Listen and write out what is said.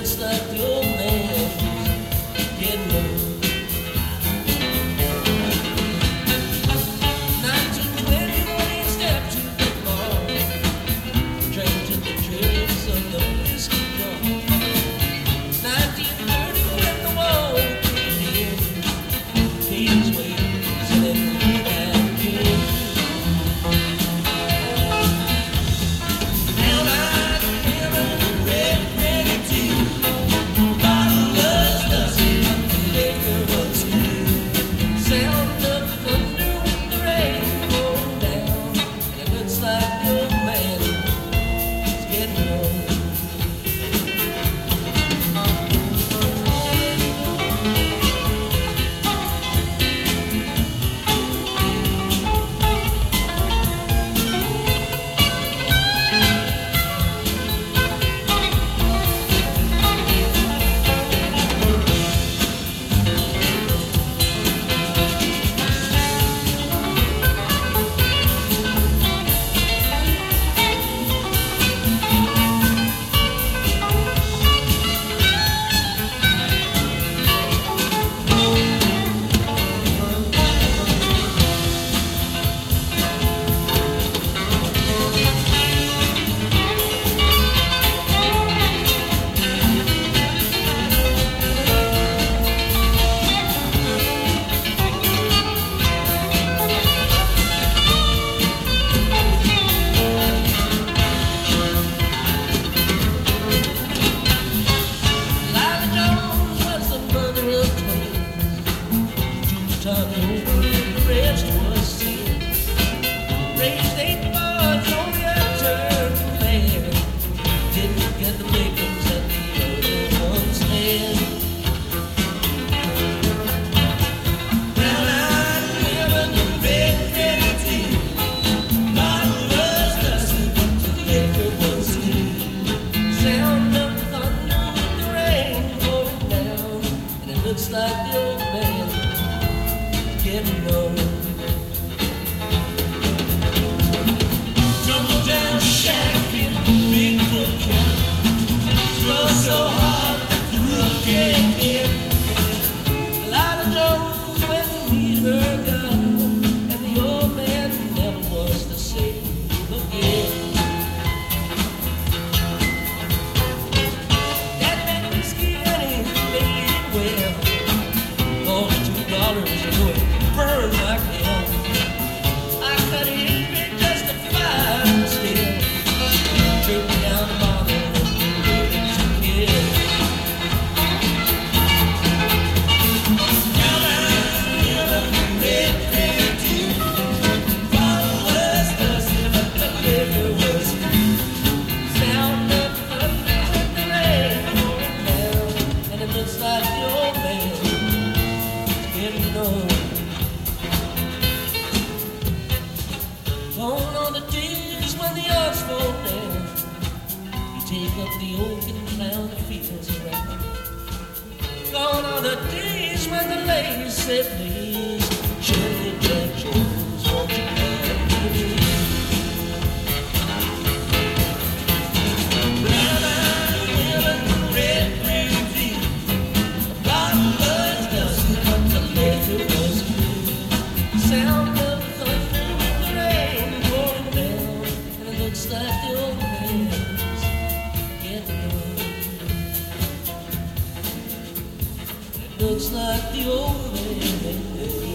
looks like the old man getting old. 1920 when he stepped to the bar, drank to the dregs of the whiskey jar. 1930 when the war came in, paid his ways and then he died again. Now I'm living in red, ready to bottle love's dusty, the liquor was new. Sound of thunder with the rain pouring down, and it looks like the old man is getting old. Looks like the old man getting old. Tumble down shack in Bigfoot County, throw so hard the roof can't get. Lila Jones went to meet her God, and the old man never was the same again. That man whiskey and he made it well. $2 and it burned like hell. I cut it just to find still. Drink down the bottle and it's a kill. Now I'm living red, red too. Bottle was dusty, but the liquor was new. Sound of thunder with the rain pouring down, and it looks like the old man getting old. Gone are the days when the odds fall down. You take up the oak and clown the fields around. Gone are the days when the ladies said, please, Shirley Jack Jones, won't you come with me? Now I'm living in red, red field. The bottle was dusty, but the liquor was blue. Sound of thunder with the rain pouring down, and it looks like the old man's getting old. It looks like the old man